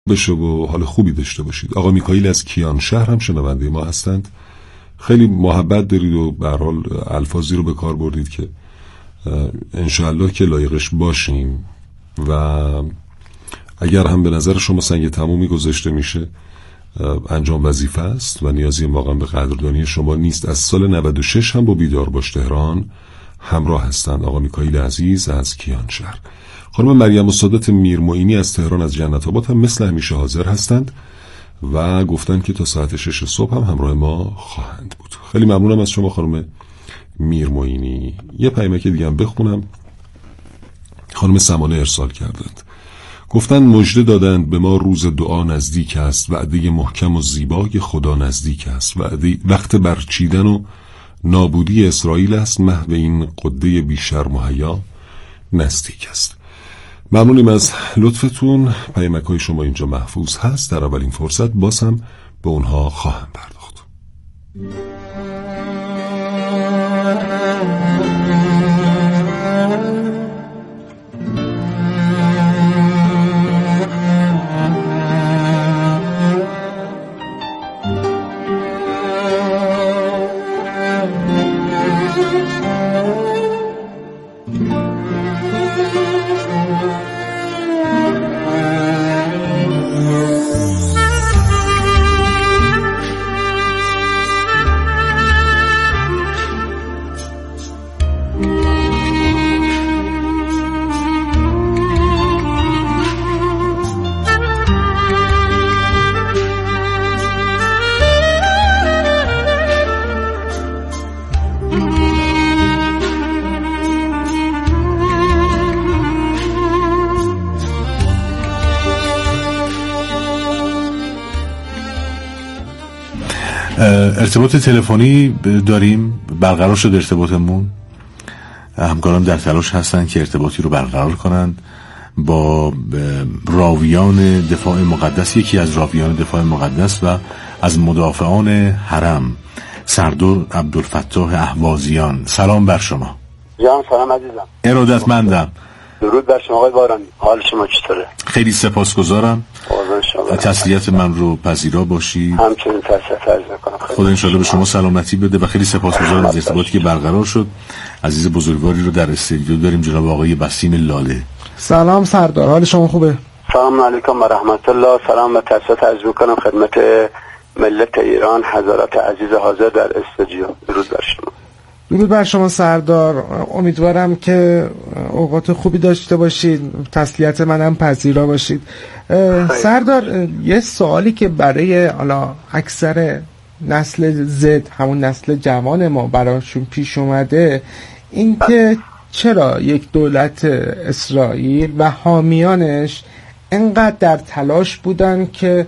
بشه و حال خوبی داشته باشید. آقا میکائیل از کیانشهر هم شنونده ما هستند. خیلی محبت دارید و به هر حال الفاظی رو به کار بردید که انشاءالله که لایقش باشیم و اگر هم به نظر شما سنگ تمومی گذاشته میشه انجام وظیفه است و نیازی واقعا به قدردانی شما نیست. از سال 96 هم با بیدار باش تهران همراه هستند آقا میکائیل عزیز از کیانشهر. خانم مریم السادات میرمعینی از تهران از جنت آباد هم مثل همیشه حاضر هستند و گفتن که تا ساعت 6 صبح هم همراه ما خواهند بود. خیلی ممنونم از شما خانم میرمعینی. یه پیامک دیگه هم بخونم. خانم سمانه ارسال کردند، گفتن مژده دادند به ما روز دعا نزدیک است، وعده محکم و زیبای خدا نزدیک است، وقت برچیدن و نابودی اسرائیل است، محو این قده بیشرم و حیا نزدیک است. ممنونیم از لطفتون. پیامک‌های شما اینجا محفوظ هست. در اولین فرصت باز هم به اونها خواهم پرداخت. ارتباط تلفنی داریم، برقرار شد ارتباطمون. همکاران در تلاش هستن که ارتباطی رو برقرار کنند با راویان دفاع مقدس، یکی از راویان دفاع مقدس و از مدافعان حرم، سردار عبدالفتاح اهوازیان. سلام بر شما. جان سلام عزیزم. ارادتمندم. درود بر شما آقای بارانی. حال شما چطوره؟ خیلی سپاسگزارم. تسلیت من رو پذیرا باشید. همچنین تسلیت عرض می‌کنم. خدا انشالله به شما سلامتی بده و خیلی سپاسگزارم از ارتباطی که برقرار شد. عزیز بزرگواری رو در استودیو داریم، جناب آقای بسیم لاله. سلام سردار، حال شما خوبه؟ سلام علیکم و رحمت الله. سلام و تسلیت عرض می‌کنم خدمت ملت ایران، حضرات عزیز حاضر در استودیو. درود بر شما. درود بر شما سردار. امیدوارم که اوقات خوبی داشته باشید، تسلیت منم پذیرا باشید. سردار، یه سوالی که برای اکثر نسل زد، همون نسل جوان ما، براشون پیش اومده این که چرا یک دولت اسرائیل و حامیانش انقدر در تلاش بودن که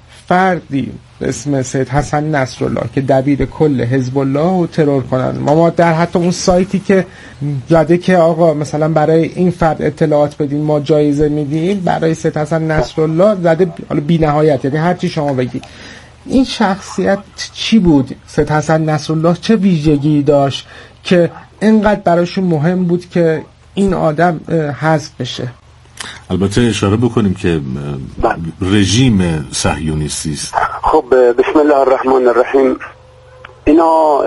فردی به اسم سید حسن نصرالله که دبیر کل حزب الله رو ترور کنن. ما در حتی اون سایتی که زده که آقا مثلا برای این فرد اطلاعات بدین ما جایزه میدیم، برای سید حسن نصرالله زده بی نهایت، یعنی هر چی شما بگید. این شخصیت چی بود؟ سید حسن نصرالله چه ویژگی داشت که اینقدر براشون مهم بود که این آدم حذف بشه؟ البته اشاره بکنیم که رژیم صهیونیستی است. خب بسم الله الرحمن الرحیم. اینا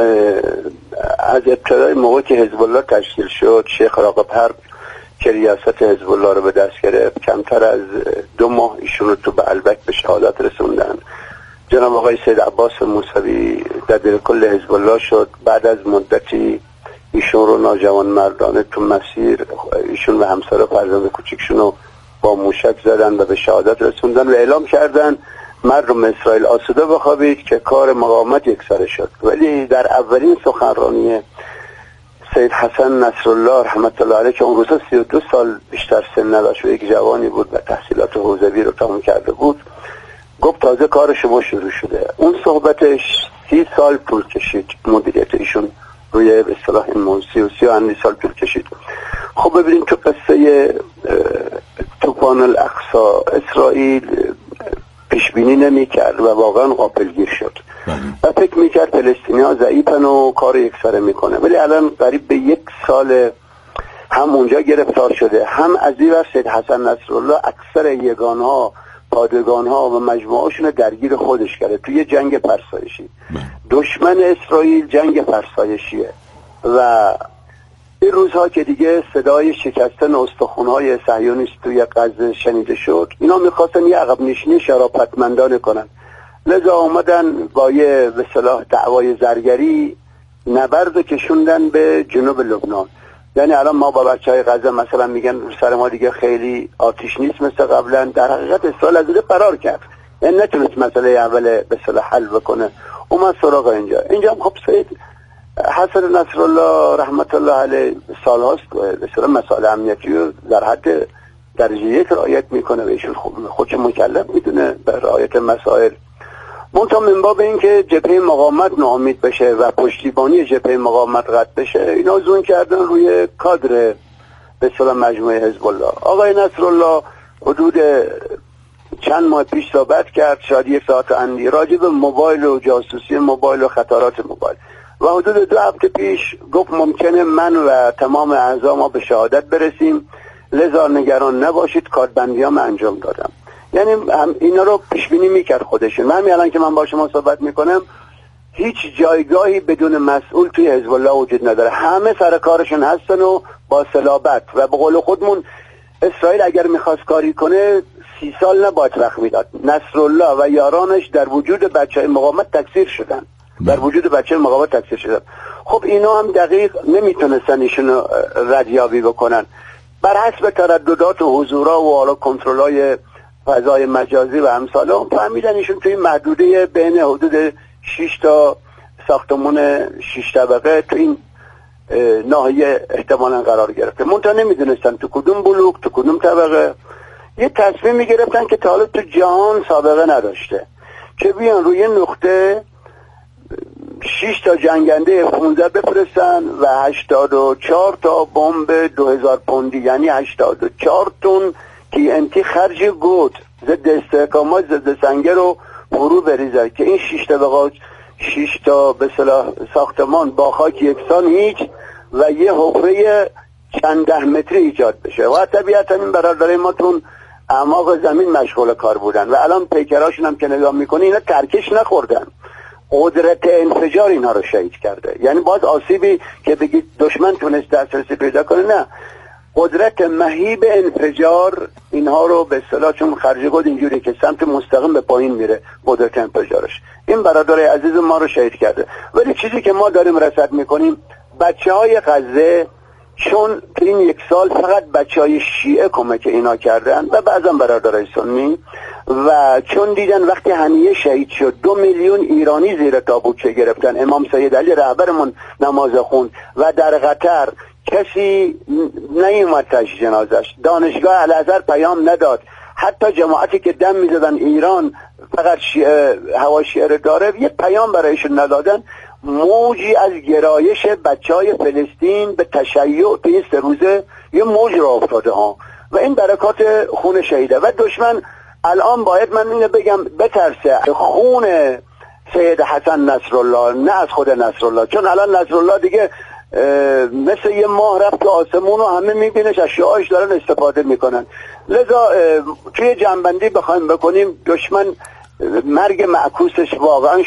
از ابتدای موقعی که حزب الله تشکیل شد، شیخ راغب حرب که ریاست حزب الله رو به دست گرفت، کمتر از 2 ماه ایشون رو تو به البک به شهادت رسوندن. جناب آقای سید عباس موسوی دبیر کل حزب الله شد. بعد از مدتی ایشون رو ناجوان مردانه تو مسیر، ایشون و همسر و فرزند کوچیکشون رو با موشک زدن و به شهادت رسوندن و اعلام کردن مردم اسرائیل آسوده بخوابید که کار مقاومت یکسره شد. ولی در اولین سخنرانی سید حسن نصرالله رحمت الله علیه که اون روزا 32 سال بیشتر سن نداشت و یک جوانی بود و تحصیلات حوزوی رو تمام کرده بود، گفت تازه کار شما شروع شده. اون صحبتش 30 سال طول کشید. مدیریت ایشون روی به اصطلاح این موضوع 30 سال طول کشید. خب ببینید تو قصه طوفان الاقصی اسرائیل پیش بینی نمی‌کرد و واقعا غافلگیر شد و فکر می‌کرد فلسطینی‌ها ضعیفن و کار یکسره میکنه. ولی الان قریب به 1 سال هم اونجا گرفتار شده، هم از این ور سید حسن نصرالله اکثر یگان‌ها پادگان ها و مجموعهاشون رو درگیر خودش کرده توی جنگ فرسایشی. دشمن اسرائیل جنگ فرسایشیه و این روزها که دیگه صدای شکستن استخوان‌های صهیونیست توی غزه شنیده شد، اینا میخواستن یه عقب نشینی شرافتمندانه کنن، لذا آمدن با یه به اصطلاح دعوای زرگری نبرد کشوندن به جنوب لبنان. یعنی الان ما با بچهای غزه مثلا میگن سر ما دیگه خیلی آتش نیست مثل قبلا، در حقیقت اسرائیل از اونجا فرار کرد، یعنی نتونست مسئله اول به اصطلاح حل بکنه، اومد سراغ اینجا هم خب سید حسن نصرالله رحمت الله علیه سالهاست به اصطلاح مسائل امنیتی رو در حد درجه 1 رعایت میکنه و ایشون خودش مکلف میدونه به رعایت مسائل. منتها من باب اینکه جبهه مقاومت ناامید بشه و پشتیبانی جبهه مقاومت قطع بشه، اینا زون کردن روی کادر به اصطلاح مجموعه حزب الله. آقای نصرالله حدود چند ماه پیش صحبت کرد، شاید 1 ساعت اندی، راجع به موبایل و جاسوسی موبایل و خطرات موبایل، و حدود 2 هفته پیش گفت ممکنه من و تمام اعضا ما به شهادت برسیم، لذا نگران نباشید، کاربندیام انجام دادم. یعنی اینا رو پیش بینی میکرد خودشون. همین الان که من با شما صحبت میکنم هیچ جایگاهی بدون مسئول توی حزب الله وجود نداره، همه سر کارشون هستن و با صلابت، و به قول خودمون اسرائیل اگر میخواست کاری کنه 30 سال نباید وقت میداد. نصرالله و یارانش در وجود بچهای مقاومت تکثیر شدن، در وجود بچه مقاومت تکثیر شدن. خب اینا هم دقیق نمیتونستن ایشونو ردیابی بکنن، بر حسب ترددات و حضورا و حالا کنترلای فضای مجازی و امثال هم فهمیدن ایشون توی محدوده بین حدود 6 تا ساختمان 6 طبقه تو این ناحیه احتمالا قرار گرفته. منتها نمیدونستن تو کدوم بلوک تو کدوم طبقه. یه تصمیم گرفتن که تا حالا تو جهان سابقه نداشته که بیان روی نقطه 6 تا جنگنده 15 بفرستن و 84 تا بمب 2000 پوندی، یعنی 84 تن TNT خرج گود ضد استحکامات ضد سنگر رو فرو بریزن که این 6 تا به اصطلاح ساختمان با خاک یکسان هیچ و یه حفره چند 10 متری ایجاد بشه. و طبیعتا این برادرای ما تون اعماق زمین مشغول کار بودن و الان پیکراشون هم که نگاه میکنی اینا ترکش نخوردن، قدرت انفجار اینا رو شهید کرده. یعنی باز آسیبی که بگید دشمن تونست دسترسی پیدا کنه، نه، قدرت مهیب انفجار اینها رو به اصطلاح، چون خرج گود اینجوری که سمت مستقیم به پایین میره قدرت انفجارش، این برادر عزیز ما رو شهید کرده. ولی چیزی که ما داریم رصد میکنیم، بچهای غزه چون تو این 1 سال فقط بچهای شیعه کمک اینا کردن و بعضا برادرای سنی، و چون دیدن وقتی هنیه شهید شد 2 میلیون ایرانی زیر تابوت گرفتن، امام سید علی رهبرمون نماز خوند و در قطر کسی نیومد تشییع جنازش، دانشگاه الازهر پیام نداد، حتی جماعتی که دم میزدن ایران فقط هوا شیعه داره یه پیام برایشون ندادن. موجی از گرایش بچهای فلسطین به تشیع به این 3 روزه یه موج را افتاده ها و این برکات خون شهیده. و دشمن الان باید من اینو بگم بترسه خون سید حسن نصرالله، نه از خود نصرالله، چون الان نصرالله دیگه مثل یه ماه رفت تو آسمون و همه میبینش، از شعاعش دارن استفاده میکنن. لذا توی جنبندی بخوایم بکنیم، دشمن مرگ معکوسش واقعا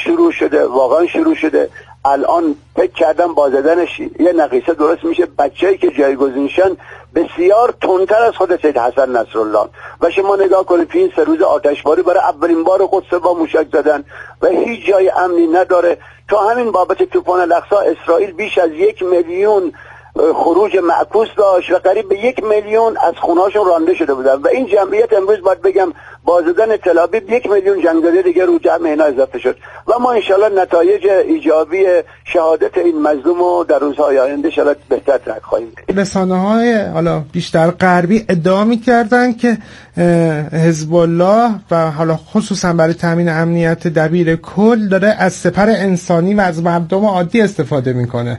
شروع شده. الان فکر کردم با زدنش یه نقیصه درست میشه، بچه‌ای که جایگزینشن بسیار تندتر از خود سید حسن نصرالله. و شما نگاه کنید تو این 3 روز آتشباری برای اولین بار قدس با موشک زدن و هیچ جای امنی نداره. تا همین بابت طوفان الاقصی اسرائیل بیش از 1 میلیون خروج معکوس داشت و قریب به 1 میلیون از خونهاشون رانده شده بودن و این جمعیت امروز باید بگم با زدن تل‌آبیب 1 میلیون جنگزده دیگه رو جمع اینا اضافه شد و ما انشالله نتایج ایجابی شهادت این مظلوم رو در روزهای آینده شاید بهتر ترک خواهیم دید. رسانه‌های حالا بیشتر غربی ادعا می‌کردن که حزب الله و حالا خصوصا برای تامین امنیت دبیر کل داره از سپر انسانی و از مردم عادی استفاده میکنه.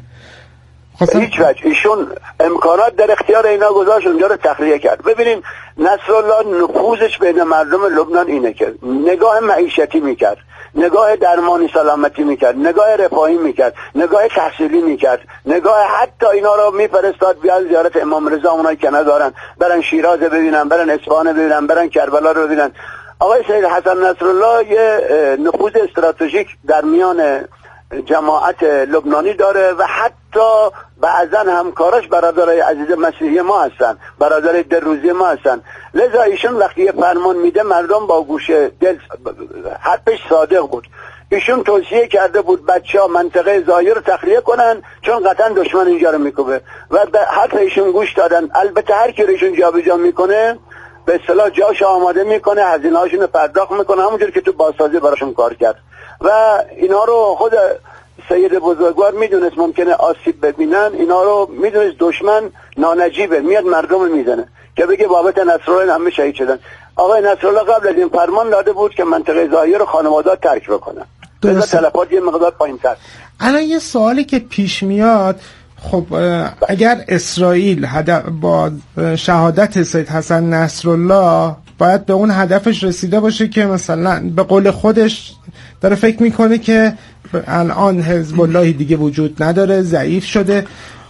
هیچ وجه ایشون امکانات در اختیار اینا گذاشت، اونجا رو تخلیه کرد. ببینیم نصرالله نفوذش بین مردم لبنان اینه که نگاه معیشتی میکرد، نگاه درمانی سلامتی میکرد، نگاه رفاهی میکرد، نگاه تحصیلی میکرد، نگاه حتی اینا رو میفرستاد بیان زیارت امام رضا، اونایی که ندارن برن شیراز ببینن، برن اصفهان ببینن، برن کربلا رو ببینن. آقای سید حسن نصرالله یه نفوذ استراتژیک در میان جماعت لبنانی داره و حتی بعضا همکاراش برادرای عزیز مسیحی ما هستن، برادرای دروزی ما هستن. لذا ایشون وقتی یه فرمان میده مردم با گوش دل حرفش صادق بود. ایشون توصیه کرده بود بچه‌ها منطقه ظاهر رو تخلیه کنن چون قطعا دشمن اینجا رو میکوبه و به حرف ایشون گوش دادن. البته هر کی ایشون جابجا میکنه به اصطلاح جاش آماده میکنه، هزینه‌هاشون رو پرداخت میکنه، همونجوری که تو بازسازی براشون کار کرد و اینا رو خود سید بزرگوار میدونست ممکنه آسیب ببینن. اینا رو میدونست دشمن نانجیبه، میاد مردم رو میزنه که بگه بابت نصرالله همه شهید شدن. آقای نصرالله قبل از این فرمان داده بود که منطقه ظاهر رو خانواده‌ها ترک بکنن. درسته. تلفات یه مقدار پایین‌تر. الان یه سوالی که پیش میاد، خب اگر اسرائیل با شهادت سید حسن نصرالله باید به اون هدفش رسیده باشه که مثلا به قول خودش داره فکر میکنه که الان حزب الله دیگه وجود نداره، ضعیف شده.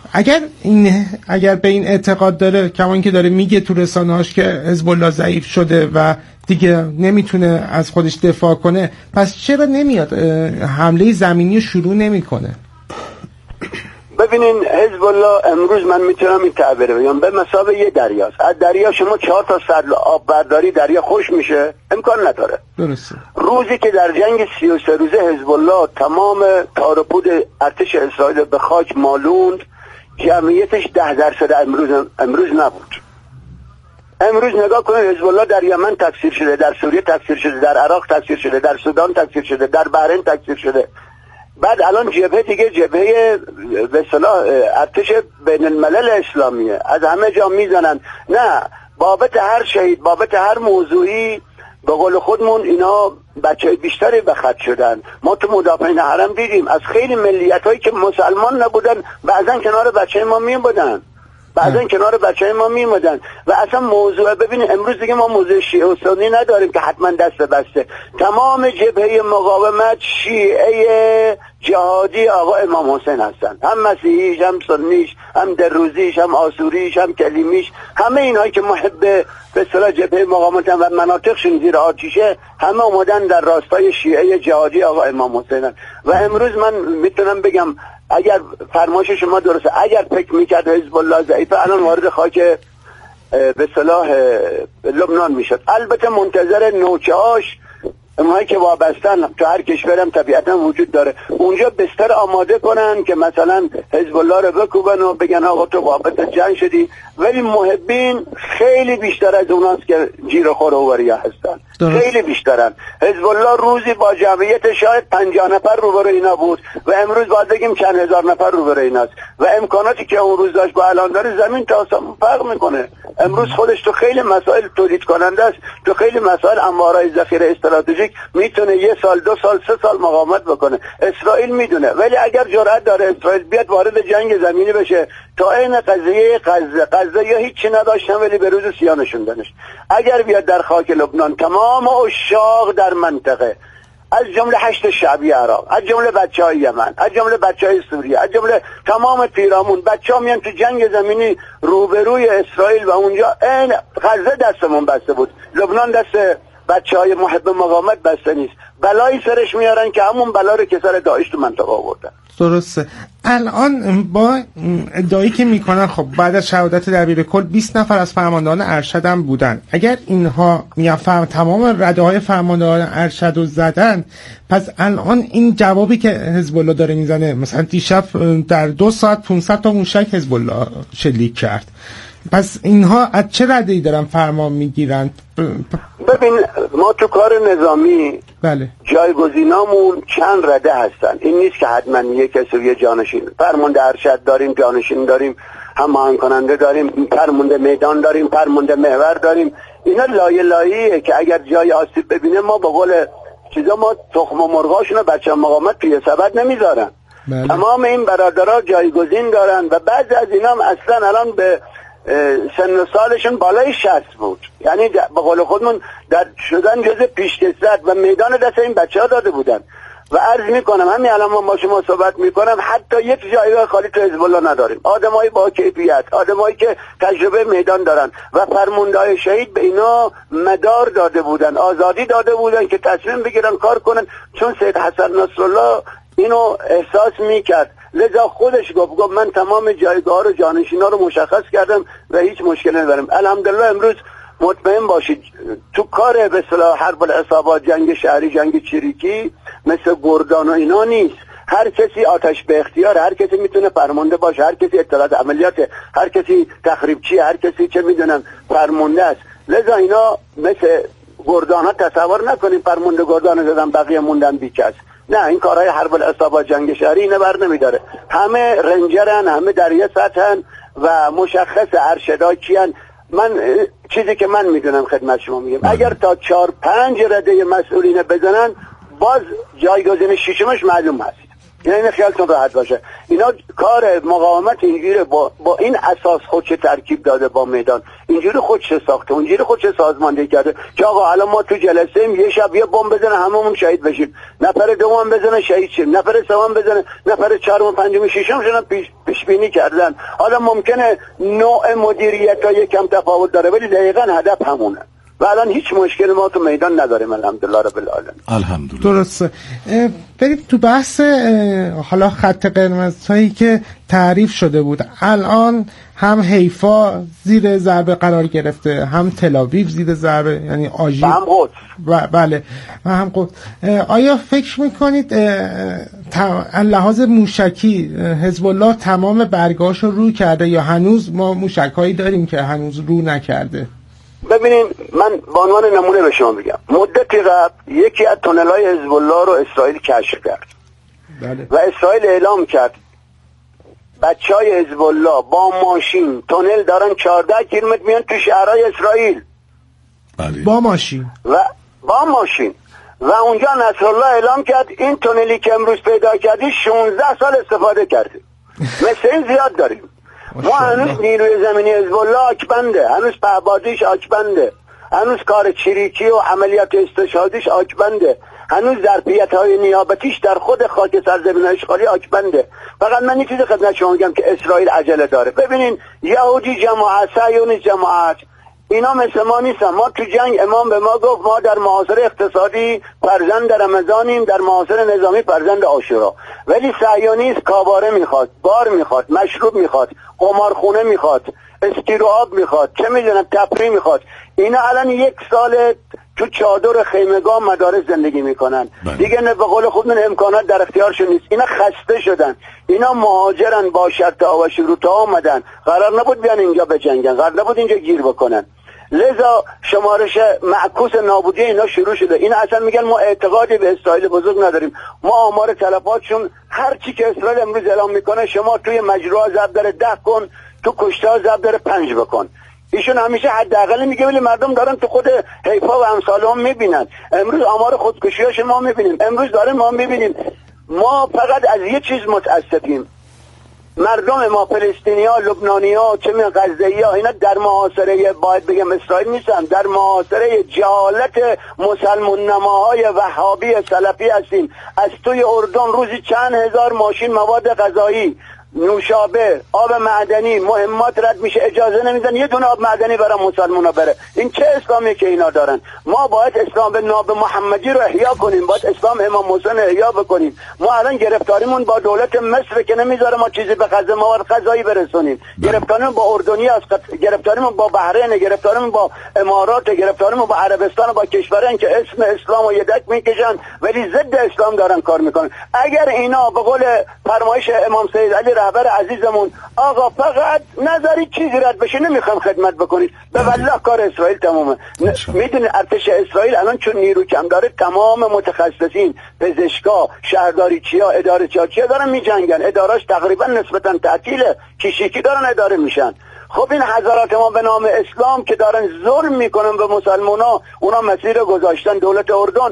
اگر به این اعتقاد داره، کما اینکه داره میگه تو رسانه‌هاش که حزب الله ضعیف شده و دیگه نمیتونه از خودش دفاع کنه، پس چرا نمیاد حمله زمینی شروع نمیکنه؟ ببینین حزب الله امروز من میتونم این تعبیر بگم به مثابه یه دریاست. از دریا شما 4 تا سطل آب برداری دریا خوش میشه؟ امکان نداره. درسته. روزی که در جنگ 33 روزه حزب الله تمام تار و پود ارتش اسرائیل به خاک مالوند، جمعیتش 10% امروز نبود. امروز نگاه کنید حزب الله در یمن تکثیر شده، در سوریه تکثیر شده، در عراق تکثیر شده، در سودان تکثیر شده، در بحرین تکثیر شده. بعد الان جبهه دیگه جبهه به اصطلاح ارتش بین الملل اسلامیه، از همه جا میزنن. نه، بابت هر شهید، بابت هر موضوعی به قول خودمون اینا بچهای بیشتری به خط شدن. ما تو مدافعین حرم دیدیم از خیلی ملیتایی که مسلمان نبودن بعضن کنار بچهای ما میبودن، بعضن کنار بچهای ما میمدن و اصلا موضوع ببینید امروز دیگه ما موضوع شیعه و سنی نداریم که حتما دست بسته. تمام جبهه مقاومت شیعه جهادی آقا امام حسین هستن، هم مسیحیش، هم سنیش، هم دروزیش، هم آسوریش، هم کلیمیش، همه اینایی که محب به اصطلاح جبهه مقاومت و مناطقشون زیر آتیشه همه اومدن در راستای شیعه جهادی آقا امام حسینن. و امروز من میتونم بگم اگر فرمایش شما درسته، اگر فکر میکرد حزب الله ضعیفه الان وارد خاک به اصطلاح لبنان میشد. البته منتظر نوچه‌هاش اونهایی که وابستن تو هر کشورم طبیعتا وجود داره، اونجا بستر آماده کنن که مثلا حزب الله رو بکوبن و بگن آقا تو وابست جنگ شدی. ولی محبین خیلی بیشتر از اوناست که جیر خور اووریا هستن، خیلی بیشترن. حزب الله روزی با جمعیت شاید 50 نفر روبروی اینا بود و امروز باید بگیم چند هزار نفر روبروی ایناست و امکاناتی که اون روز داشت با الان داره زمین تا آسمون فرق میکنه. امروز خودش تو خیلی مسائل تولید کننده است، تو خیلی مسائل انبارهای ذخیره استراتژیک میتونه 1 سال 2 سال 3 سال مقاومت بکنه. اسرائیل میدونه، ولی اگر جرأت داره اسرائیل بیاد وارد جنگ زمینی بشه، تا این قضیه غزه یا هیچی نداشتن ولی به روز سیانشون دانش. اگر بیاد در خاک لبنان تمام اشاق در منطقه از جمله 8 شعبی عراق، از جمله بچهای یمن، از جمله بچهای سوریه، از جمله تمام پیرامون بچه‌ها میان تو جنگ زمینی روبروی اسرائیل و اونجا این غزه دستمون بسته بود، لبنان دست بچهای محب مقاومت بسته نیست. بلایی سرش میارن که همون بلا رو که سر داعش تو منطقه آوردن. درسته. الان با ادعایی که میکنن خب بعد از شهادت دبیرکل 20 نفر از فرماندهان ارشد هم بودن. اگر اینها تمام رده‌های فرماندهان ارشد رو زدن، پس الان این جوابی که حزب الله داره میزنه، مثلا دیشب در 2 ساعت 500 تا موشک حزب الله شلیک کرد، پس اینها از چه رده‌ای دارن فرمان میگیرن؟ ببین ما تو کار نظامی بله جایگزینامون چند رده هستن. این نیست که حتما یک کسی یه جانشین، فرمانده ارشد داریم، جانشین داریم، هماهنگ کننده داریم، فرمانده میدان داریم، فرمانده محور داریم. اینا لایه لایه‌ایه که اگر جای آسیب ببینه ما به قول چیزا ما تخم و مرغاشونو بچه مقاومت توی سبد نمیذارن. بله. تمام این برادرها جایگزین دارن و بعضی از اینا هم اصلا الان به سن و سالشون بالای 60 بود، یعنی به قول خودمون در شدن جز پیشکسوت و میدان دست این بچه ها داده بودن. و عرض میکنم همین الان من با شما صحبت میکنم حتی یک جایگاه خالی تو حزب الله نداریم، آدمایی با کیفیت، آدمایی که تجربه میدان دارن و فرماندهای شهید به اینا مدار داده بودن، آزادی داده بودن که تصمیم بگیرن کار کنن، چون سید حسن نصرالله اینو احساس میکرد، لذا خودش گفت من تمام جایگاه رو جانشینا رو مشخص کردم و هیچ مشکلی ندارم. الحمدلله امروز مطمئن باشید تو کار به اصطلاح حرب العصابات، جنگ شهری، جنگ چریکی مثل گردان و اینا نیست. هر کسی آتش به اختیار، هر کسی میتونه فرمانده باشه، هر کسی اطلاعات عملیات، هر کسی تخریبچی، هر کسی چه میدونم فرمانده است. لذا اینا مثل گردان ها تصور نکنیم فرمانده گردان زدن بقیه موندن بیکس. نه، این کارهای حرب العصابات، جنگ شهری اینه بر نمیداره. همه رنجرن، همه در یه سطحن و مشخص ارشدا کیان. من چیزی که من میدونم خدمت شما میگم، اگر تا 4-5 رده مسئولین بزنن باز جایگزین ششمش معلوم هست. یعنی خیالتون راحت باشه، اینا کار مقاومت اینجوری با این اساس خودش ترکیب داده با میدان، اینجوری خودش ساخته، اونجوری خودش سازماندهی کرده که آقا الان ما تو جلسه ایم یه شب یه بمب بزنه هممون شهید بشیم، نفر دوم بزنه شهید شیم، نفر سوم بزنه، نفر چهارم پنجم ششم شدن پیش بینی کردن. حالا ممکنه نوع مدیریت ها یکم تفاوت داره ولی دقیقاً هدف همونه و الان هیچ مشکل ما تو میدان نداریم الحمدلله رب العالمین. الحمدلله. درسته. بریم تو بحث حالا خط قرمزهایی که تعریف شده بود. الان هم حیفا زیر ضربه قرار گرفته، هم تل‌آویو زیر ضربه، یعنی آژیر، هم قدس. بله، و هم قدس. آیا فکر میکنید لحاظ موشکی حزب الله تمام برگاشو رو کرده یا هنوز ما موشک‌هایی داریم که هنوز رو نکرده؟ ببینیم، من به عنوان نمونه به شما میگم، مدتی قبل یکی از تونل‌های حزب الله رو اسرائیل کشف کرد. بله. و اسرائیل اعلام کرد بچهای حزب الله با ماشین تونل دارن 14 کیلومتر میان تو شهرهای اسرائیل. بله. با ماشین و اونجا نصرالله اعلام کرد این تونلی که امروز پیدا کردی 16 سال استفاده کرده. مثل این زیاد داریم. ما هنوز نیروی زمینی حزب الله آکبنده، هنوز پهبادیش آکبنده، هنوز کار چریکی و عملیات استشهادیش آکبنده، هنوز ظرفیت‌های نیابتیش در خود خاک سرزمین اشغالی آکبنده. فقط من این چیزی خدمت شما میگم که اسرائیل عجله داره. ببینین، یهودی جماعت، صهیونی جماعت، اینا مثل ما نیستن. ما تو جنگ امام به ما گفت ما در محاصره اقتصادی فرزند رمضانیم، در محاصره نظامی فرزند عاشورا. ولی صهیونیست کاباره میخواد، بار میخواد، مشروب میخواد، قمارخونه میخواد، استیرو آب میخواد، چه میدونم تفریح میخواد. اینا الان 1 سال تو چادر خیمگاه مدارس زندگی میکنن. دیگه نه به قول خودمون امکانات در اختیارشون نیست. اینا خسته شدن، اینا مهاجرن، با شرط‌ها و شروط‌ها اومدن، قرار نبود بیان اینجا بجنگن، قرار نبود اینجا گیر بکنن. لذا شمارش معکوس نابودی اینا شروع شده. اینا اصلا میگن ما اعتقادی به اسرائیل بزرگ نداریم، ما آمار تلفاتشون هر چی که اسرائیل امروز اعلام میکنه شما توی مجروحا ضرب در 10 کن، تو کشته‌ها ضرب در 5 بکن. ایشون همیشه حداقل میگه ولی مردم دارن تو خود حیفا و امثال هم میبینن. امروز آمار خودکشی‌هاش ما میبینیم، امروز داریم ما میبینیم. ما فقط از یه چیز متاسفیم، مردم ما فلسطینی‌ها، لبنانی‌ها، چه می‌دونم غزه‌ای‌ها، اینا در محاصره باید بگم اسرائیل نیستن، در محاصره جهالت مسلمان نماهای وهابی سلفی هستیم. از توی اردن روزی چند هزار ماشین مواد غذایی، نوشابه، آب معدنی، مهمات رد میشه، اجازه نمیدن یه دونه آب معدنی برای مسلمونا بره. این چه اسلامیه که اینا دارن؟ ما باید اسلام به ناب محمدی رو احیا کنیم، باید اسلام امام حسین احیا بکنیم. ما الان گرفتاریمون با دولت مصر که نمیذاره ما چیزی به غزه مواد غذایی برسونیم، گرفتاریمون با اردنی است، گرفتاریمون با بحرین، گرفتاریمون با امارات، گرفتاریمون با عربستان و با کشورن که اسم اسلام و یدک میکشن ولی ضد اسلام دارن کار میکنن. اگر اینا به قول فرمایش امام سید علی رهبر عزیزمون آقا فقط نظری چیزی رد بشه نمیخوام خدمت بکنید، به والله کار اسرائیل تمومه. میدونی ارتش اسرائیل الان چون نیرو کم داره تمام متخصصین، پزشکا، شهرداریچیا، اداره‌چیا دارن میجنگن، اداراش تقریبا نسبتا تعطیله، کیشیکی دارن اداره میشن. خب این حضرات ما به نام اسلام که دارن ظلم میکنن به مسلمونا، اونا مسیر گذاشتن. دولت اردن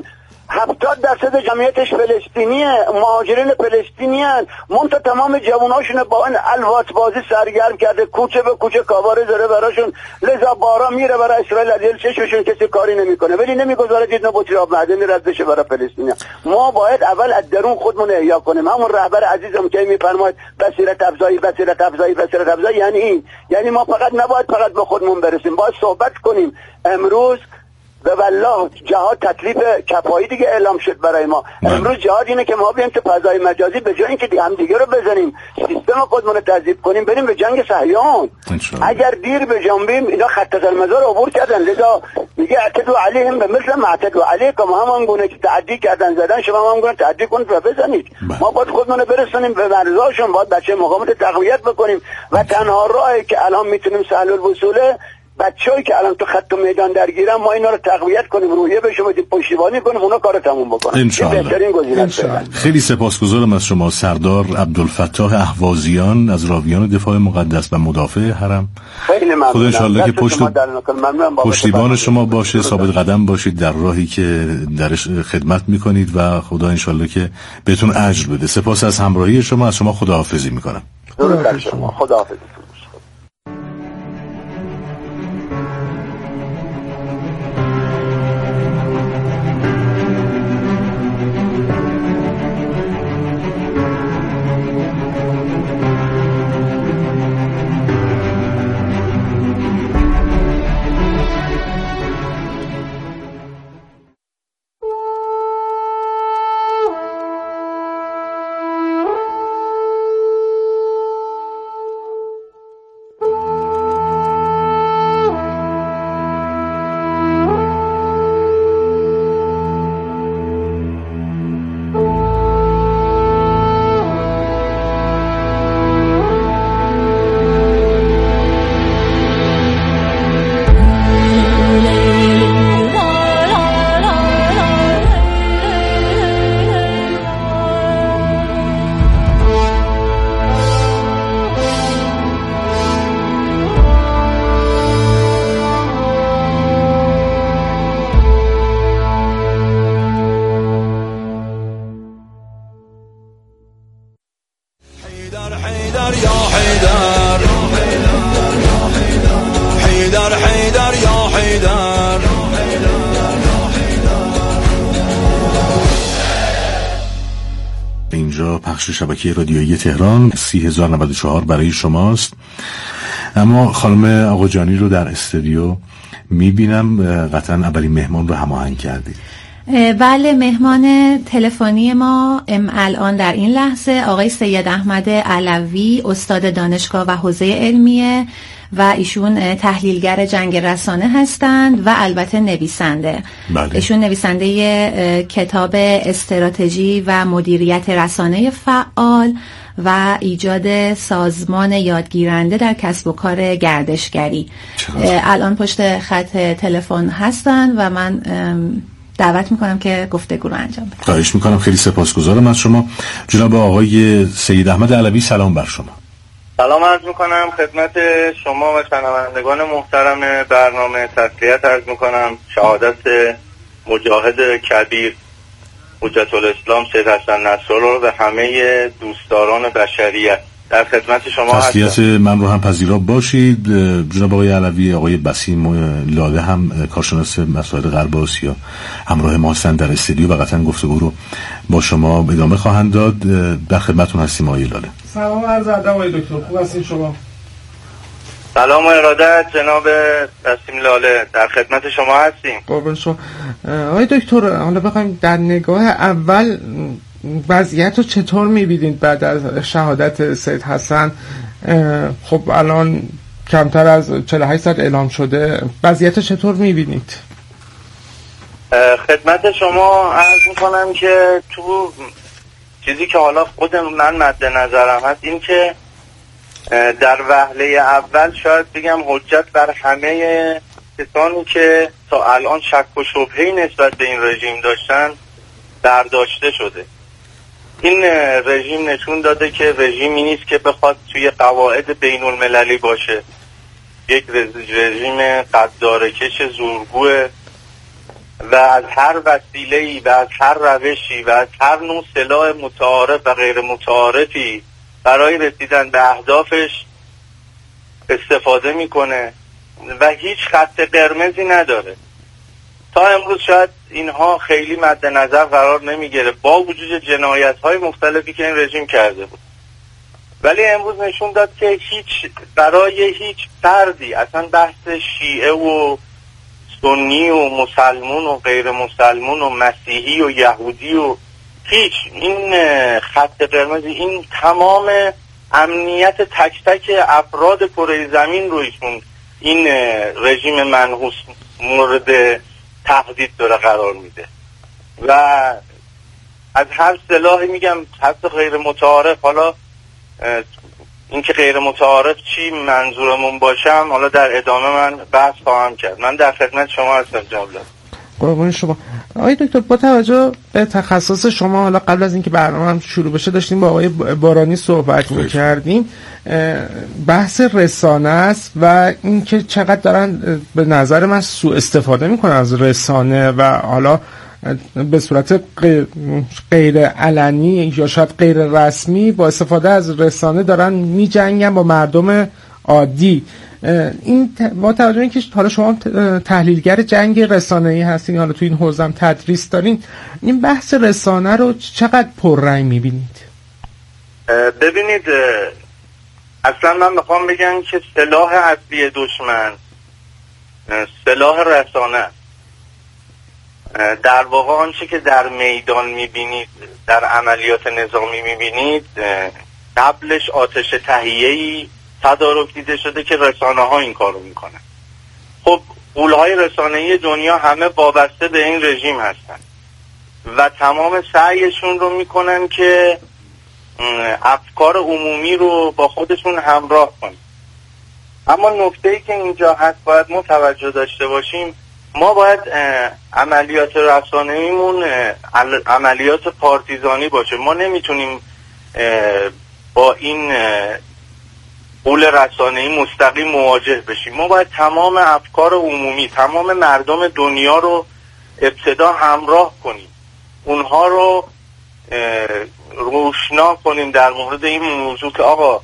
70% جمعیتش فلسطینیه، مهاجرین فلسطینیان. منتها تمام جواناشون با این الوات بازی سرگرم کرده، کوچه به کوچه کاباره داره براشون، لذا بارا میره برای اسرائیل از چشمشون کسی کاری نمیکنه، ولی نمیگذاره دیدن بطری آب معدنی رد بشه برای فلسطینیان. ما باید اول از درون خودمون احیا کنیم. همون رهبر عزیزم که میفرماید بصیرت افزایی یعنی این، یعنی ما نباید فقط به خودمون برسیم، باید صحبت کنیم. امروز به والله جهاد تکلیف کفایی دیگه اعلام شد برای ما. امروز جهاد اینه که ما بیایم تو فضای مجازی به جای اینکه هم دیگه رو بزنیم، سیستم خودمون رو تضعیف کنیم، بریم به جنگ صهیون. اگر دیر به جنبیم اینا خط المزار عبور کردن، لذا میگه اعتدوا علیهم به مثل ما اعتدوا علیکم، همان گونه که تعدی کردن زدن شما همان گونه تعدی کنید و بزنید. ما باید خودمون رو برسونیم به مرزاشون، باید بچه مقاومت تقویت بکنیم و تنها راهی که الان میتونیم سهل الوصوله بچه‌ای که الان تو خط میدان درگیرن، ما اینا رو تقویت کنیم، روحیه بهشون بدیم، پشتیبانی کنیم، اونا کارو تموم بکنن. انشاءالله. خیلی سپاسگزارم از شما سردار عبدالفتاح اهوازیان از راویان دفاع مقدس و مدافع حرم. خیلی ممنونم. خدا انشاءالله که پشتیبان شما باشه، ثابت قدم باشید در راهی که درش خدمت میکنید و خدا انشاءالله که بهتون اجر بده. سپاس از همراهی شما، از شما خداحافظی میکنم. درود بر شما. خداحافظ. اینجا پخش شبکه رادیویی تهران 30,094 برای شماست. اما خانم آقاجانی رو در استودیو میبینم، قطعا اولین مهمان رو هماهنگ کردید. بله، مهمان تلفنی ما الان در این لحظه آقای سید احمد علوی، استاد دانشگاه و حوزه علمیه و ایشون تحلیلگر جنگ رسانه هستند و البته نویسنده. بله. ایشون نویسنده کتاب استراتژی و مدیریت رسانه فعال و ایجاد سازمان یادگیرنده در کسب و کار گردشگری. الان پشت خط تلفن هستن و من دعوت میکنم که گفتگو رو انجام بدم. خواهش میکنم. خیلی سپاسگزارم از شما. جناب آقای سید احمد علوی، سلام بر شما. سلام عرض میکنم خدمت شما و شنوندگان محترم برنامه. تسلیت عرض میکنم. شهادت مجاهد کبیر حجت الاسلام سید حسن نصرالله و همه دوستداران بشریت در خدمت شما هستم. تسلیت من رو هم پذیرا باشید. جناب آقای علوی، آقای بسیم لاله هم کارشناس مسائل غرب آسیا همراه ما هستند در استودیو و قطعا گفتگو رو با شما ادامه خواهند داد. در خدمتتون هستیم آقای لاله. سلام عرض ادب آقای دکتر، خوب هستین شما؟ سلام و ارادت جناب بسیم لاله، در خدمت شما هستیم. قربان شما. آقای دکتر، حالا بخوایم در نگاه اول وضعیت رو چطور می‌بینید بعد از شهادت سید حسن؟ خب الان کمتر از 48 ساعت اعلام شده، وضعیت چطور می‌بینید؟ خدمت شما عرض می‌کنم که تو چیزی که حالا خود من مد نظرم هست این که در وهله اول شاید بگم حجت بر همه کسانی که تا الان شک و شبهه‌ای نسبت به این رژیم داشتن برداشته شده. این رژیم نشون داده که رژیمی نیست که بخواد توی قواعد بین المللی باشه. یک رژیم قدارکش زورگو و از هر وسیله‌ای و از هر روشی و از هر نوع سلاح متعارف و غیر متعارفی برای رسیدن به اهدافش استفاده میکنه و هیچ خط قرمزی نداره. تا امروز شاید اینها خیلی مد نظر قرار نمیگیره با وجود جنایت‌های مختلفی که این رژیم کرده بود، ولی امروز نشون داد که برای هیچ فردی، اصلا بحث شیعه و سنی و مسلمون و غیر مسلمون و مسیحی و یهودی و هیچ، این خط قرمزی، این تمام امنیت تک تک افراد کره زمین رو این رژیم منحوس مورد تهدید داره قرار میده و از هر سلاحی، میگم حتی غیر متعارف، حالا اینکه غیر متعارف چی منظورمون باشم حالا در ادامه من بحث خواهم کرد. من در خدمت شما هستم جناب. قربان شما. آقای دکتر، با توجه به تخصص شما، حالا قبل از اینکه برنامه هم شروع بشه داشتیم با آقای بارانی صحبت می‌کردیم، بحث رسانه است و اینکه چقدر دارن به نظر من سوء استفاده میکنن از رسانه و حالا به صورت غیر علنی یا شاید غیر رسمی با استفاده از رسانه دارن می‌جنگن با مردم عادی. این با توجه به اینکه حالا شما تحلیلگر جنگ رسانه‌ای هستین، حالا تو این حوزه هم تدریس دارین، این بحث رسانه رو چقدر پررنگ می‌بینید؟ ببینید، اصلا من میخوام بگم که سلاح اصلی دشمن سلاح رسانه. در واقع آنچه که در میدان میبینید، در عملیات نظامی میبینید، قبلش آتش تهیه‌ای تدارک دیده شده که رسانه ها این کارو میکنن. خب غول‌های رسانه‌ای دنیا همه وابسته به این رژیم هستن و تمام سعیشون رو میکنن که افکار عمومی رو با خودشون همراه کنن. اما نکته‌ای که اینجا هست باید ما توجه داشته باشیم، ما باید عملیات رسانه‌ایمون عملیات پارتیزانی باشه. ما نمیتونیم با این غول رسانه‌ای مستقیم مواجه بشیم. ما باید تمام افکار عمومی، تمام مردم دنیا رو ابتدا همراه کنیم، اونها رو روشنا کنیم در مورد این موضوع که آقا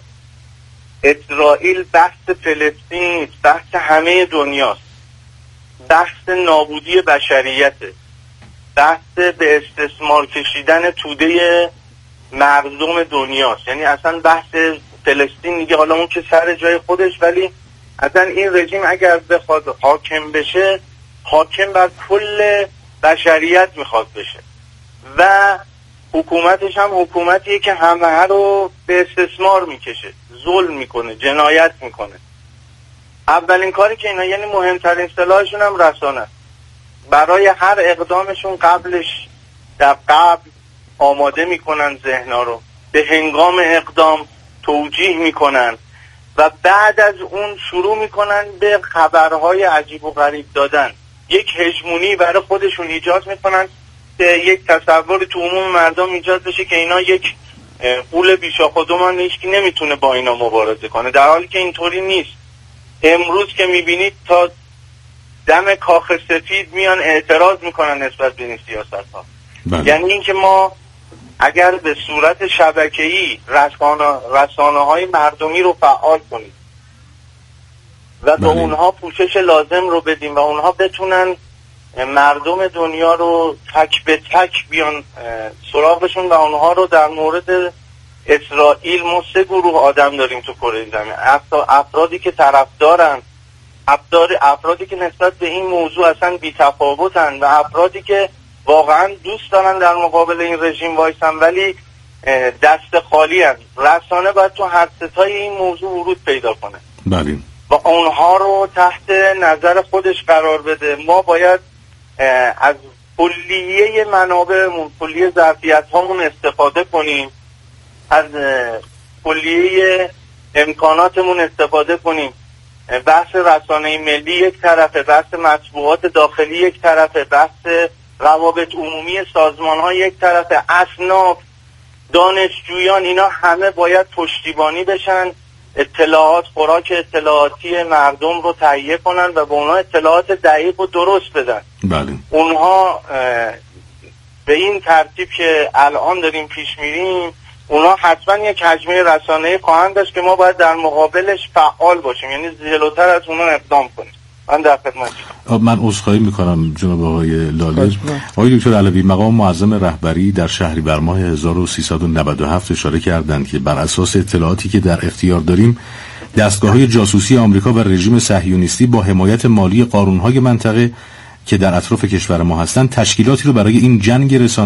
اسرائیل بحث فلسطین نیست، بحث همه دنیاست، بحث نابودی بشریته، بحث به استثمار کشیدن توده مردم دنیاست. یعنی اصلا بحث فلسطین دیگه، حالا اون که سر جای خودش، ولی اصلا این رژیم اگر بخواد حاکم بشه، حاکم بر کل بشریت میخواد بشه و حکومتش هم حکومتیه که همه رو به استثمار میکشه، ظلم میکنه، جنایت میکنه. اولین کاری که اینا، یعنی مهمترین سلاحشون هم رسانه، برای هر اقدامشون قبلش در قبل آماده میکنن ذهن‌ها رو، به هنگام اقدام توجیه میکنن و بعد از اون شروع میکنن به خبرهای عجیب و غریب دادن، یک هژمونی برای خودشون ایجاد میکنن که یک تصور تو عموم مردم ایجاد بشه که اینا یک غول بیشاخودمان، هیچکی نمیتونه با اینا مبارزه کنه، در حالی که اینطوری نیست. امروز که میبینید تا دم کاخ سفید میان اعتراض میکنن نسبت به این سیاست ها. یعنی اینکه ما اگر به صورت شبکه‌ای رسانه های مردمی رو فعال کنیم و به اونها پوشش لازم رو بدیم و اونها بتونن مردم دنیا رو تک به تک بیان سراغشون و اونها رو در مورد اسرائیل، ما 3 گروه آدم داریم تو کره زمین، افرادی که طرفدارن، افرادی که نسبت به این موضوع اصلا بی‌تفاوتن و افرادی که واقعا دوست دارن در مقابل این رژیم وایسن ولی دست خالی هست. رسانه باید تو هر ستای این موضوع ورود پیدا کنه و اونها رو تحت نظر خودش قرار بده. ما باید از کلیه منابعمون، کلیه ظرفیت هامون استفاده کنیم، از کلیه امکاناتمون استفاده کنیم. بحث رسانه ملی یک طرفه، بحث مطبوعات داخلی یک طرفه، بحث روابط عمومی سازمان ها یک طرفه، اصناف، دانشجویان، اینا همه باید پشتیبانی بشن اطلاعات، خوراک اطلاعاتی مردم رو تهیه کنن و به اونها اطلاعات دقیق و درست بدن. بله. اونها به این ترتیب که الان داریم پیش میریم، اونها حتما یک حجمه رسانه‌ای خواهند داشت که ما باید در مقابلش فعال باشیم، یعنی جلوتر از اونها اقدام کنیم. من در خدمتتونم. من عذرخواهی میکنم جناب آقای لاله. آقای دکتر علوی، مقام معظم رهبری در شهریور ماه 1397 اشاره کردند که بر اساس اطلاعاتی که در اختیار داریم، دستگاه‌های جاسوسی آمریکا و رژیم صهیونیستی با حمایت مالی قارون‌های منطقه که در اطراف کشور ما هستند تشکیلاتی رو برای این جنگ رسانه‌ای